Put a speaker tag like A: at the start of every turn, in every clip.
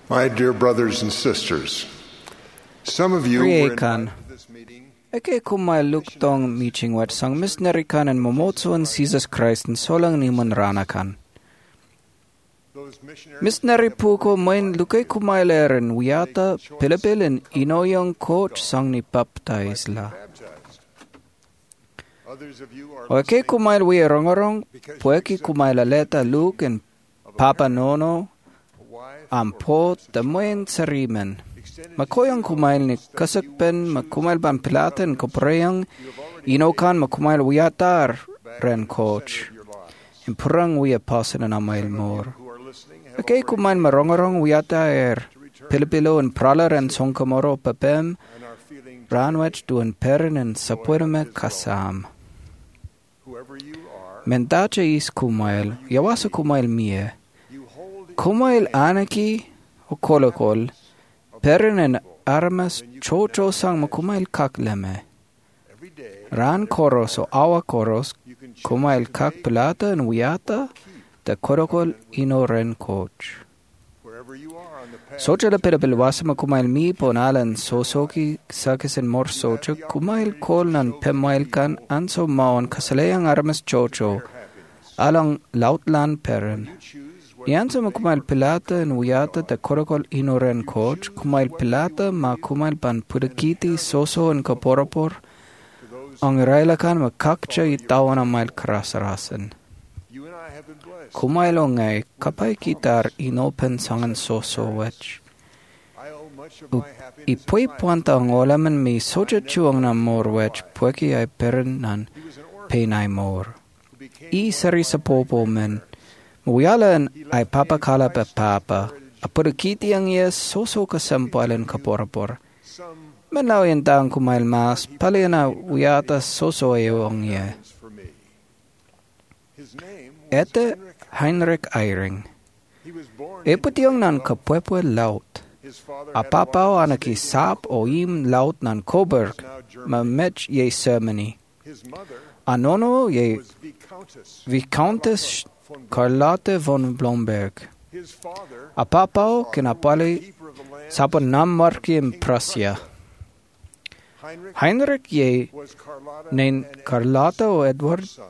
A: My dear brothers and sisters, some of you were
B: Riekan.
A: invited to this meeting.
B: Eke kumai luktong meeting wat sang missionary kan en momotsuan Jesus Christ en solang ni ranakan.
A: Those missionaries
B: Missionary puko main lukai kumai leren wiata pilipil en inoyong coach sang ni baptize la.
A: baptized. Others of you are
B: Oke kumai wi rongorong pueki kumai la leta Luke en Papa Nono
A: wife,
B: ampo tamoyen sarimen. Makoyang kumail ni kasakpen makumail ban pilaten kopreyang inokan makumail wiatar ren coach.
A: your lives.
B: Impurang wi apasan na mail more.
A: Who are listening,
B: Okay kumail marongorong wiata pilipilo en pralar en songkamoro papem
A: and are feeling
B: ranwech duen perin en sapuerme kasam.
A: whoever you are,
B: Mentache is kumail yawasa kumail mie.
A: you hold
B: Kumail anaki o kolokol perin en armas chocho sang makumail kakleme.
A: every day.
B: Ran koros o awa koros
A: You can choose
B: kumail
A: to
B: kak
A: make
B: pilata en wiata de korokol ino ren coach.
A: wherever you are on the path.
B: Socha la perabil wasama kumail mi ponalan sosoki sakis en mor socha kumail kol nan pemail kan anso maon kasalayang armas chocho alang lautlan perin.
A: You choose
B: Iansa ma kumail pilata en wiata de korokol ino ren coach kumail pilata ma kumail pan pudakiti soso en kaporapor ang railakan ma kakcha itawan ang mail karasarasan.
A: you and I have been blessed.
B: Kumailo ngay kapay kitar inopen sangan soso wech.
A: I owe much of my happiness
B: Ipoy puanta ang olaman mi soja chuang na mor wech pueki ay perin nan
A: He was an orphan
B: penay mor.
A: who became
B: I sari sa popo men. Muyalan ay papakala pa papa. Apurikiti ang yes soso kasampalan kaporapor.
A: some
B: Menaw yung taong kumail mas pali na uyata soso ayo ang ye.
A: for me. His name was
B: Ete
A: Heinrich.
B: Heinrich Eyring.
A: He was born
B: Eputiyong nan kapwepwe laut.
A: his father had
B: Apapaw
A: a
B: anaki sap o im laut nan Coburg.
A: now German.
B: Mamech ye Germany.
A: His mother
B: Anono ye
A: was Viscountess
B: Viscountess
A: von
B: Carlotte von Blomberg.
A: His father
B: Apapaw kinapali
A: keeper of the land.
B: sapon nammarki in Prussia.
A: Heinrich
B: Heinrich ye
A: was Carlotta
B: nen
A: and
B: Carlotta o Edward
A: son.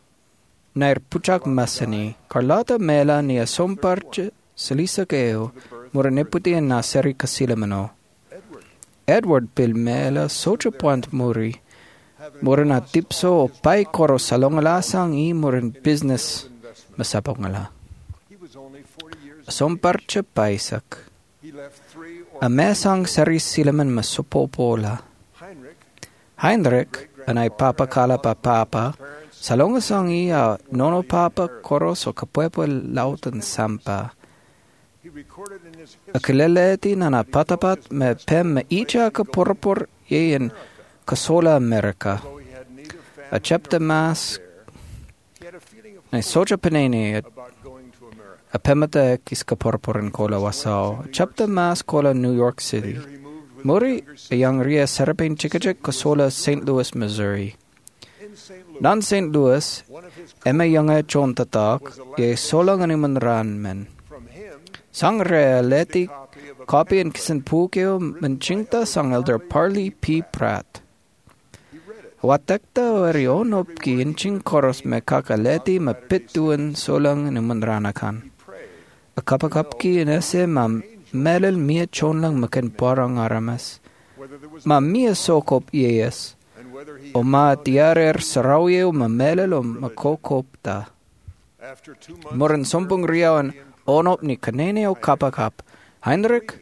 B: nair puchak masani. Carlotta mela ni asomparche salisa keo muraneputi en naseri kasilamano.
A: Edward,
B: Edward pil mela socha point muri. Murana tipso o pai koro salongalasang i murin business
A: investment.
B: masapong ngala.
A: He was only 40 years old.
B: Asomparche paisak.
A: He left 3 or
B: Amesang sari silaman masupopola.
A: Heinrich
B: Heinrich anay papakala pa papa. Salongasang iya nono papa koros o kapwepo lautan sampa.
A: he recorded in his history
B: Akileleti na napatapat me pem me icha kaporapor yeyen kasola America.
A: though he had neither family
B: A chapter
A: nor
B: mass
A: there, he had a feeling of
B: na
A: hope
B: socha penene
A: about going to America.
B: a pemata kis kaporapor in kola wasao. A chapter mass kola New York City.
A: Later he moved with
B: Muri
A: his younger
B: a
A: sister
B: young ria serapin chikajek kasola St. Louis, Missouri.
A: in St. Louis.
B: Nan St. Louis
A: One of his
B: Emma Younga chontatak ye solang animan ranmen.
A: from him
B: Sang realeti
A: copy of a
B: copy and kisan pukeo manchingta sang Elder Parley P. Pratt.
A: he read it.
B: Watakta orionop ki inching koros me kakaleti ma pituan solang animan ranakan.
A: He prayed
B: A kapakap ki inese ma melel mia chonlang makan parang aramas.
A: whether there was
B: Ma mia sokop ies.
A: and whether he
B: O ma tiarer sarawye o ma melel o makokop ta.
A: after 2 months
B: Moran sompong riyawan onop ni kanene o kapakap. Heinrich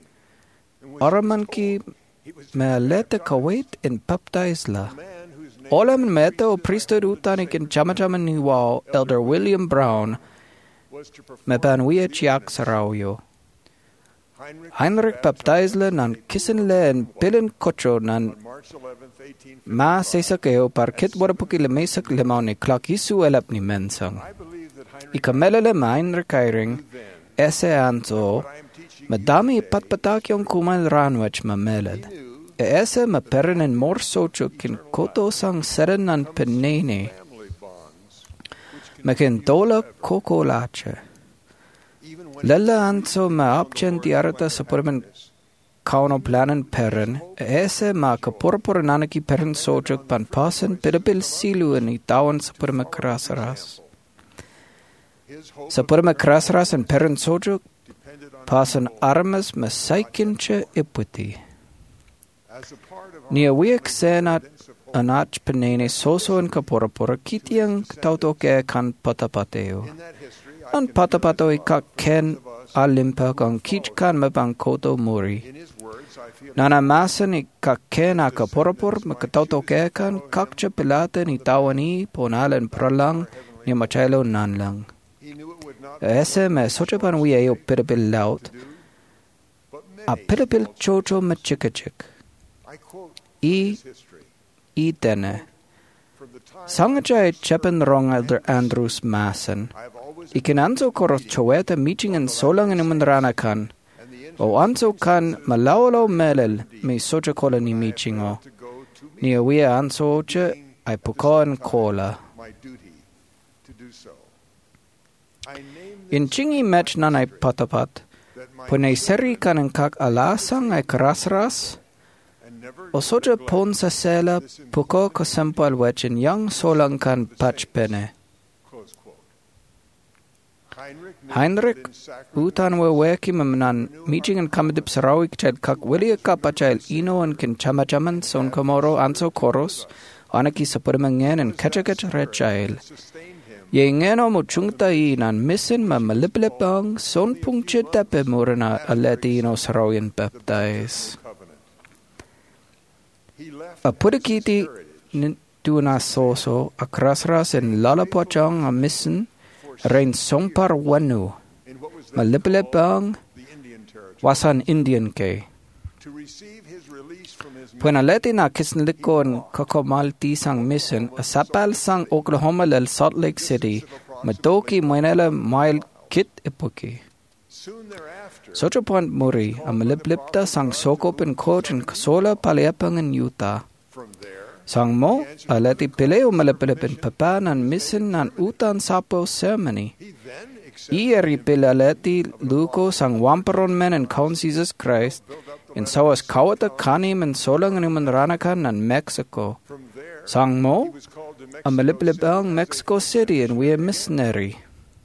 B: oraman ki
A: he was
B: me alete kawait in papta isla.
A: a man whose name
B: Olam meta o priesthood utanik in chamachaman ni wao Elder William Brown
A: was to perform
B: me panwia chiak sarawyo.
A: Heinrich
B: Heinrich baptizle nan kisenle en pilin kocho nan
A: on March 11th, 1850.
B: ma sesakeo par kit warapuki le mesak lemau ni klak isu elap ni mensang.
A: I believe that Heinrich
B: Ikamelele ma Heinrich Eyring
A: knew then
B: ese anto
A: what I am teaching
B: madami
A: you today.
B: patpatakyong kumal ranwech mameled.
A: He knew
B: Ese ma perinen mor socho kin koto sang seren nan penene
A: family bonds which can
B: makin tola koko lache. Lella anso ma option di arata suppormen kauno planen perren, ese ma kapurpur nanaki perren sojok pan pasen pidabil silu ni tawan supporme krasaras. Supporme krasaras en perren sojok pasen armes me saikinche iputi. Nia wiek senat anach penene soso en kapurpur kitiang tautoke kan patapateo. An patapato ikak ken alimpa kang kichkan mabang koto muri. Nana masan ikak ken akaporapor makatautoke kan kakcha pilate ni tawani ponalen pralang ni machelo nanlang. Ese me sochapan wieo pirabil laut a pirabil chocho machikachik. I dene. Sangajay chepen rong elder Andrews masan. Ikin anso koros choweta meeting en solang en umandrana kan. O anso kan malawalo melel me socha kola ni meeting o. Ni awia anso ocha ay puko en kola. In chingi match nan ay patapat. Punay seri kan en kak alasang ay karasras. O socha pon sa sela puko kasampo alwechin yang solang kan pachpene. Heinrich utan we weki memnan meeting and kamadip sarawik chad kak willia kapachal ino and kin chamachaman son komoro anso koros anaki sapurmangen and kachakach rechail. Ye ngeno mo chungta nan misin ma maliplepang son pungche tape morana aleti ino sarawian baptize. A pudikiti tuna soso a krasras and lalapochang a misin Rain songpar wanu, maliplepang wasan Indian ke. Puenaleti na kisnlikon kakomalti sang mission, a sapal sang Oklahoma lel Salt Lake City, madoki muenela mile kit epoki. Socha point muri, a maliplipta sang sokop and coach and kasola paliapang in Utah. Sang mo, aleti pileo malapilipin papan and misin and utan sapo ceremony. Ieri pilaleti luko sang wamparon men and count Jesus Christ, and so as kawata kanim and solang and umanranakan and Mexico. Sang mo, a malipilipang Mexico City and we are missionary.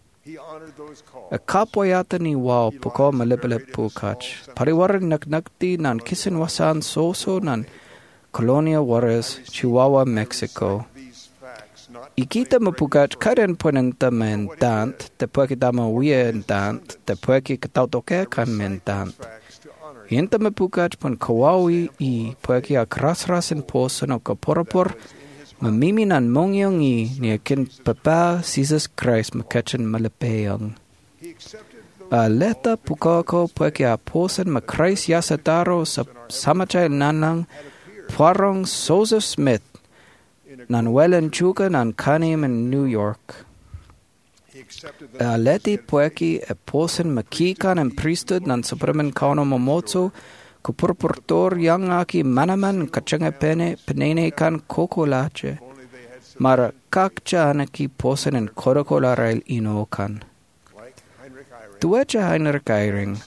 B: A kapwayata ni wow puko malipilip pukach. Pariwaran naknakti nan kisin wasan soso nan Colonial Warriors, Chihuahua, Mexico. Ikita mapugach karen ponenta mentant, te puekitama wientant, te pueki katautoke kan mentant. Yenta mapugach pon kawawi I pueki a krasras en posen o kaporapor, mamimi nan mongyong I ni akin papa Jesus Christ makachen malapeyang. A leta pukako pueki a posen makrais yasataro sa samachay nanang, Puarong Joseph Smith, nan Wellen Chuka nan Kanim in New York. Aleti pueki e posen makikan en priesthood nan supremen kauno momotso, kupurpurtor yang aki manaman kachange penene kan kokolache. Mara kakcha anaki posen en kodokola rail inokan. Tuecha Heinrich Eyring.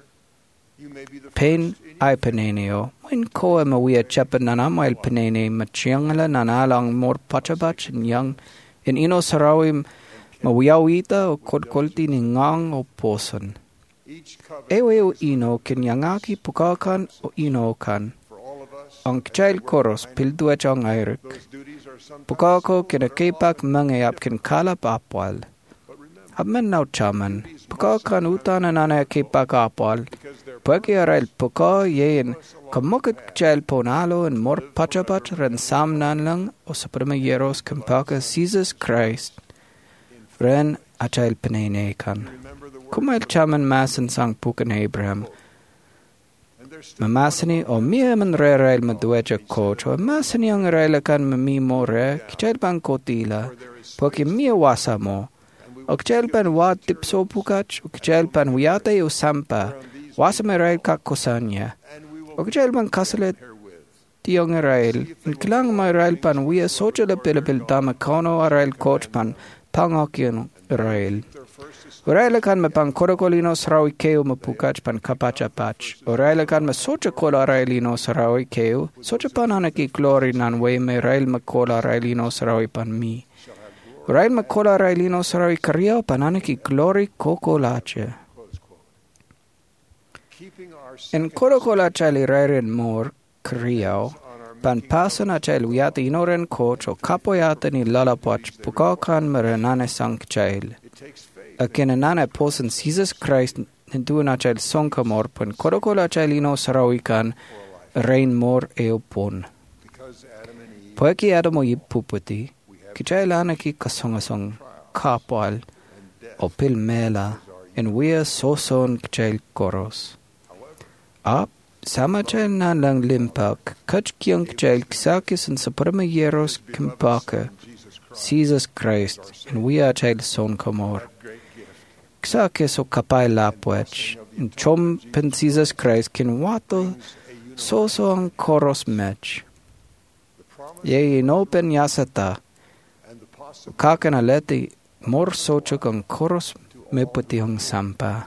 B: Pain ay peneneo. When koe mawia chepen nanamail penene machiangala nanalang mor pachabach yang in ino sarawim mawiyawita o kodkolti ni ngang o poson. Ewe o ino kinyangaki pukakan o ino kan. Ang child koros pilduach ang ayrik. Pukako kinakepak mangayap kin kalap apwal. Habman now chaman. Pukakan utan nanay kepak apwal. Pueki arail puka yen kamukit child ponalo and more pachapach ren sam nanlang o suprema yeros kampaka Jesus Christ. Ren achail penene kan. Kumail chaman masan sang pukan Abraham. Mamasani o miya man re-rail maduecha coach o masani ang rail kan mamimo re kichail pan kotila. Pueki miya wasa mo. O kichail pan wat tipso pukach o kichail pan huyate o sampa. Wasa may rail kakosanya. O kichail pan kasalit tiyong rail. Inkilang may rail pan wiya socha la pilipil dama kono a rail coach pan pangokyon rail. Oraila kan me pan korokolino srawi keu me pukach pan kapacha pach. Oraila kan me socha kola railino srawi keu, socha pan hanaki glory nan way me rail me kola railino srawi pan mi. Rail me kola railino srawi karia pan hanaki glory koko lache. En korokola chali rairin mor kriao, pan pasana chal wiata inoren coach o kapoyata ni lalapach pukakan merenane sank chal. Akin nane posen Jesus Christ ninduna chal sonkamor pan korokola chalino sarawikan rain mor eopon. Poeki adamo yipuputi, kichailana ki kasongasong kapal o pil mela en wea soson kichail koros. Up, sama chal nan lang limpak, kach kyang chal kisakis and suprema yeros kimpaka, Jesus Christ, and we are chal son kamor. Kisakis o kapay lapwech, and chom pen Jesus Christ kin wato soso ang koros mech. Ye in open yasata, kakan aleti mor sochuk ang koros meputi ang sampa.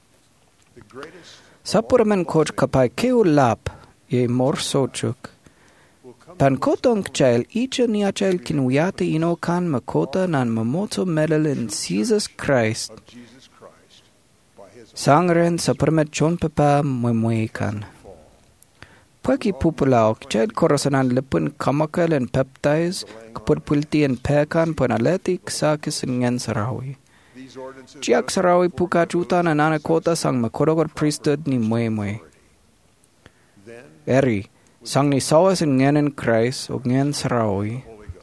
B: Sapuramen coach kapai keu lap ye mor sochuk. Pan kotong chail icha nia chail kinuyate ino kan makota nan mamoto melel in Jesus Christ. Sangren sapuramet chon papa mwemwe kan. Pweki pupulao chail korosanan lipun kamakal and peptides kaput pulti and pekan pon aletik sakis and ngensarawi. Chiak sarawi pukachuta na nana kota sang makorogor priesthood ni mwemwe. Eri, sang ni sawas in ngenen Christ o ngen sarawi.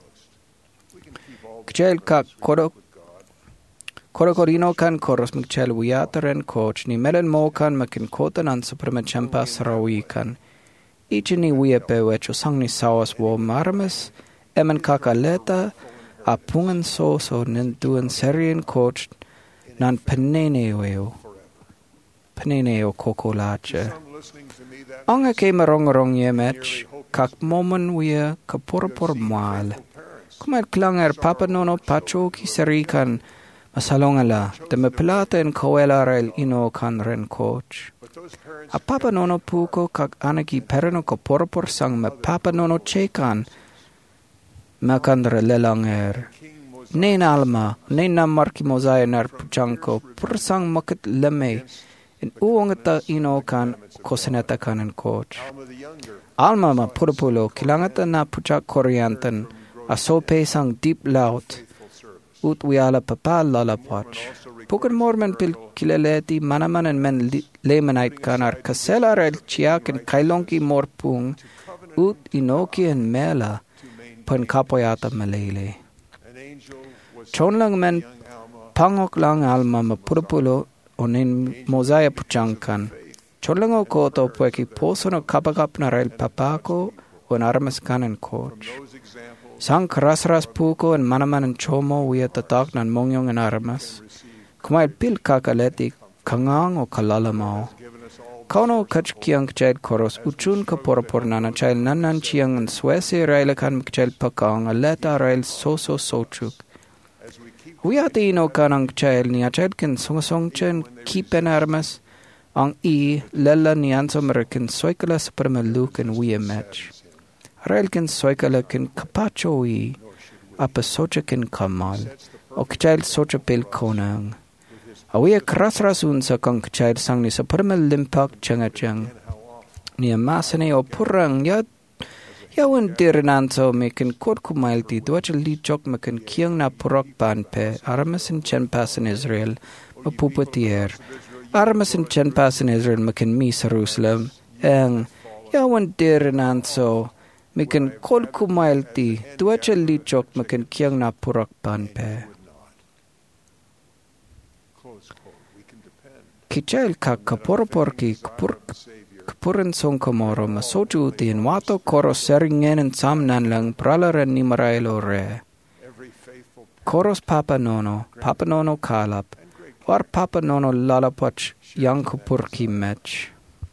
B: Kchel ka korokorino kan koros mkchel wiyataren coach ni melen mo kan makin kota nan supreme champa sarawi kan. Ichi ni wiyepe wecho sang ni sawas wo marmes emen kakaleta apungan so ninduan serien coach nan peneneo koko lache. Anga ke marong yemech kak momon wia kapurpur mal. Kumat klanger papa nono pacho ki serikan masalongala de me plata en koela rel ino kan ren coach. A papa nono puko kak anaki pereno kapurpur sang me papa nono chekan makandre lelanger. Nein alma, nein na marki mozaya nar puchanko, pursang makit leme, in uongata ino kan koseneta kanen coach. Alma ma purpulo, kilangata na puchak koryantan, asope sang deep laut, ut wiala papa lalapach. Pukan mormen pil kileleti manaman en men lemanite kanar kasela rel chiak en kailonki morpung, ut inoki en mela, pen kapoyata malele. Chonlang men pangok lang alma ma purpulo onin mozaya puchangkan. Chonlang o koto pueki posono kapagap na rel papako on armas kanen coach. Sang krasras puko en manaman en chomo wia tatak nan mongyong en armas. Kumail pil kakaleti kangang o kalalamao. Kauno kach kiang chail koros uchun kaporapor nana chail nanan chiang en swesi railakan mkchail pakang aleta rail soso sochuk. Wiate ino kanang chail ni achail kin song chen kipen armas ang lella ni ansomer kin soikala superma luk en wia match. Rail kin soikala kin kapacho apa socha kin kamal o kchail socha pil konang. Awia krasrasun sa kang kchail sang ni superma limpak changachang. Ni amasane o purang yawan dirinanso mekin kot kumailti duacha lichok mekin kiang na purok pan pe aramasin chen pas in Israel mapupatier aramasin chen pas in Israel mekin mi Jerusalem ang yawan dirinanso mekin kot kumailti duacha lichok mekin kiang na purok pan pe kichail ka kaporoporki Kapuran song komoro masoju tin wato koro seringen en samnan lang pralaren ni marailo re. Koros papa nono kalap, or papa nono lalapach yang kupurki mech.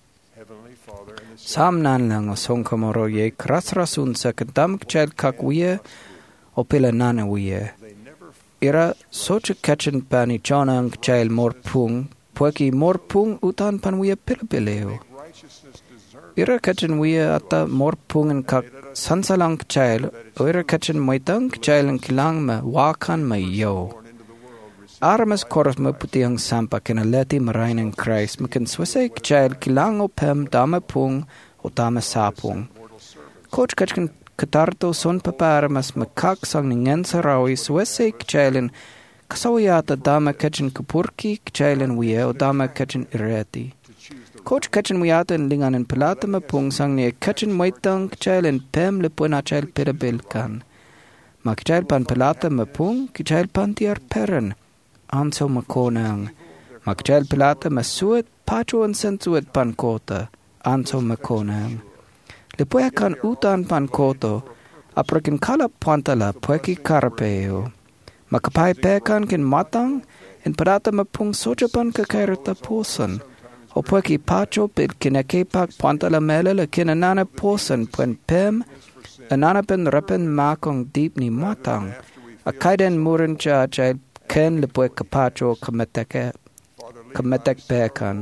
B: Samnan lang o song komoro ye krasrasun sa kadam kchel kak wiye o pila nana wiye. ira socha kachin pani chonang chail morpung, pueki morpung utan pan wia pilipileo. Ira kachin wia ata morpung and kak sansalang chail, ira kachin moitang chail and kilang ma wakan ma yo. Armas koros me putiang sampa kena leti marain in Christ, mekin swese chail kilang o pem dame pung o dame sapung. Coach kachin katarto son paparmas makak sang ningen sarawi swese kchailin kasawiyata dama kachin kapurki kchailin wiye o dama kachin ireti. Coach kachin wiyata in lingan in pilata mapung sang niya kachin moitang kchailin pem lipuna chail pirabil kan. Ma kchail pan pilata mapung kchail pan tiar peren anso makonang. Ma kchail pilata masuet pacho and sensuet pan kota anso makonang. Lipuya kan utan pan koto, aprakin kalap pantala pueki karapeo. Makapai pekan kin matang, in parata mapung soja pan kakairata posan. O pueki pacho pil kinakepak pantala melala kinanana posan puen pem, anana pen repen makong deep ni matang. A kaiden murin cha chai ken lipuya pacho kametek pekan.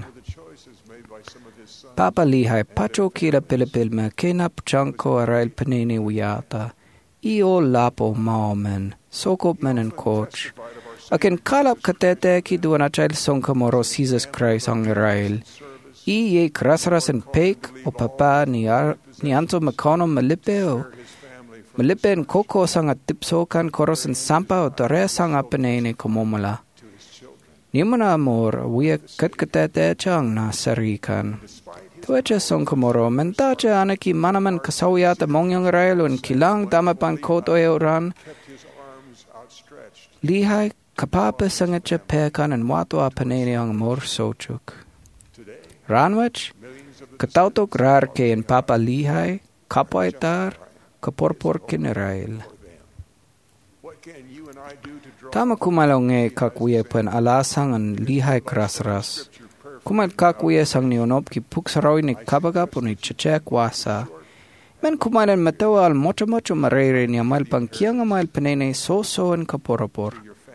B: Papa lihai pacho kila pilipil me kenap chanko arail panini wiyata. Io lapo maomen, sokop men and coach. Akin kalap katete ki duana chail sonka moro Jesus Christ ang arail. Ye krasras and pek o papa ni anto makono malipeo. Malipe and koko sang at tipso kan koros and sampa o tore sang apanini komomala. Nimana amor, wia katkatete chang na sarikan. Tuacha song komoro, mentacha anaki manaman kasawiyata mongyong rail un kilang damapan koto euran. Lihai kapapa sangacha pekan and wato apaneni ang mor sochuk. Ranwach, katautok rarke in papa lihai, kapwaitar, kaporpor kinerail. Tama kumalonge kakwiye pen alasang an lihai krasras. Kumal kakwiye sang nionop ki puksarawi ni kabagap ni chachek wasa. Men kumalan matawa al mocho marere ni amal pangkiang amal penene so en kaporapor.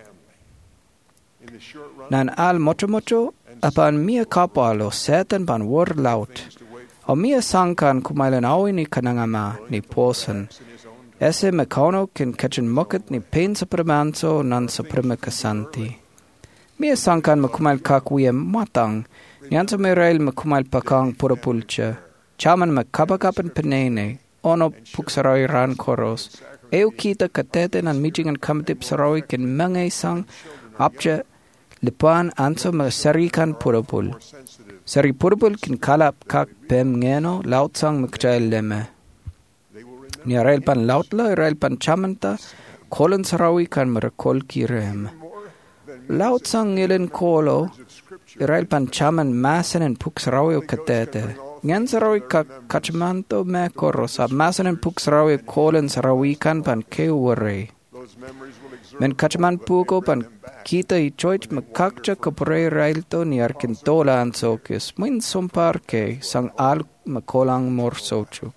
B: Nan al mocho apan mia kapalo setan pan war laut. O mia sangkan kumalan awi ni kanangama ni posen. Ese mekano kin kachin moket ni pain supremanso nan supreme kasanti. Mia sangkan makumal kakwiye matang, nianso merail makumal pakang purapulcha, chaman makapakapan penene, ono puksaroy ran koros, eo kita katete nan mijingan kamatip saroy kin mangay sang, apja lipan anso masarikan purapul. Sari purapul kin kalap kak pem ngeno, laut sang makchail leme. Ni arail pan lautla, arail pan chamanta, kolan sarawi kan marakol kirem. Laut sang ngilin kolo, arail pan chaman masan en puk sarawi o katete. Ngan sarawi kachamanto me koros, ab masan en puk sarawi kolan sarawi kan pan keware. Men kachaman puko pan kita i choich makakcha kapore railto ni arkintola ansokis, muin somparke sang al makolang morsochuk.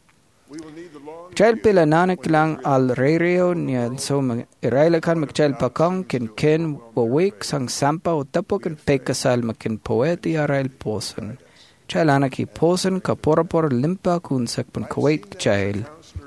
B: Chail pila nanak lang al rereo niyan so irailakan magchail pakang ken wawik sang sampa o tapok and pekasal makin poeti arail posen. Chail anaki posen ka porapor limpa kunsak pan kawait chail.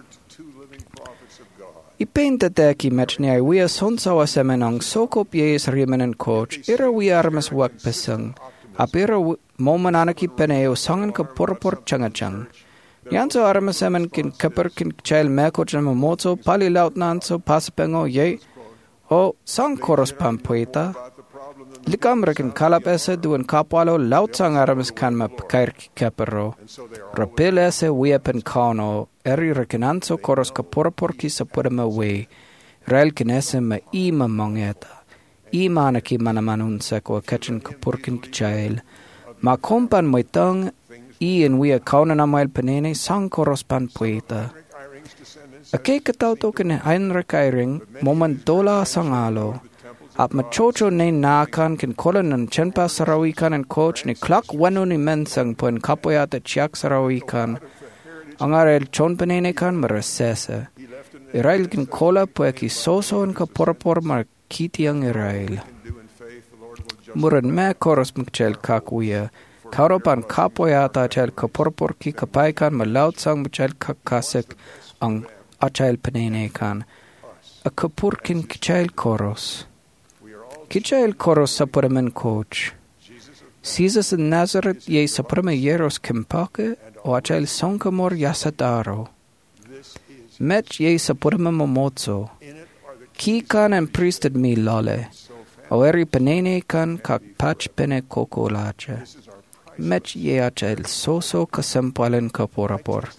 B: Ipenta teki matchniay wia sonsawa semenang sokop yes rimen coach ira wia armas wak pesang. Apira moman anaki peneo sangan ka porapor changachang. Yanso aramasemen kin kapar kin chail meko chama mozo pali lautnanso paspengo ye o sang koros pampoita likamra kin kalap ese duan kapwalo laut sang aramas kan ma pkair ki kaparo rapil ese wiepen kano eri rekinanso koros kaporapor ki sapurama we rail kin ese ma ima mongeta ima na ki manamanun seko kachin kapurkin chail ma kompan moitang in wia kauna namail penene sang koros pan poeta. Ake katauto kin Heinrich Eyring moment dola sangalo. Ap machocho ne nakan kin kolan nan chenpa sarawikan and coach ni klak wano ni mensang puen kapoyata chiak sarawikan. Angarel chon penene kan marasese. Irail kin kola pueki soso en kaporapor mar kiti ang Israel.
A: do in faith, the Lord will just
B: Muran me koros mkchel kakuya. Kauropan kapoyata chel kaporpor ki kapaikan malaut sang mchel kakasek ang achel penene kan. A kapurkin kichel koros. Kichel koros sa puramen coach. Jesus in Nazareth ye sa purame yeros kimpake o achel sonkamor yasadaro. Mech ye sa purame momotso. Ki kan and priested mi lale. O eri penene kan kak pach pene kokolache. Mech ye achel soso kasempalen kaporapor.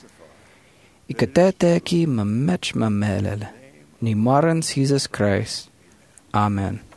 B: Ikatete ki ma mech ma melel. Ni marans Jesus Christ. Amen.